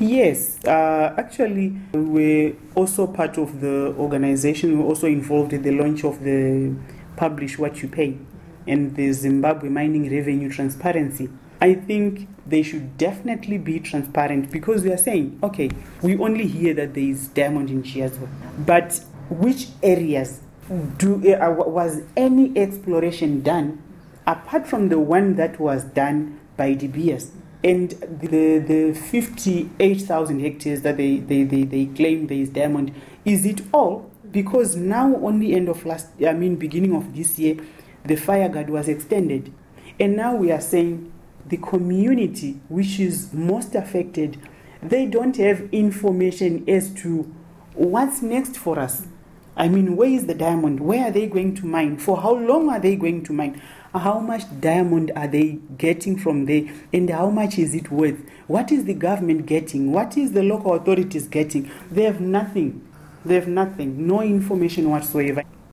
Yes, actually, we're also part of the organization. We're also involved in the launch of the Publish What You Pay and the Zimbabwe Mining Revenue Transparency. I think they should definitely be transparent because we are saying, okay, we only hear that there is diamond in Chiazo, but which areas was any exploration done apart from the one that was done by De Beers? And the 58,000 hectares that they claim there is diamond, is it all? Because now only beginning of this year, the fire guard was extended. And now we are saying the community which is most affected, they don't have information as to what's next for us. I mean, where is the diamond? Where are they going to mine? For how long are they going to mine? How much diamond are they getting from there? And how much is it worth? What is the government getting? What is the local authorities getting? They have nothing. They have nothing. No information whatsoever.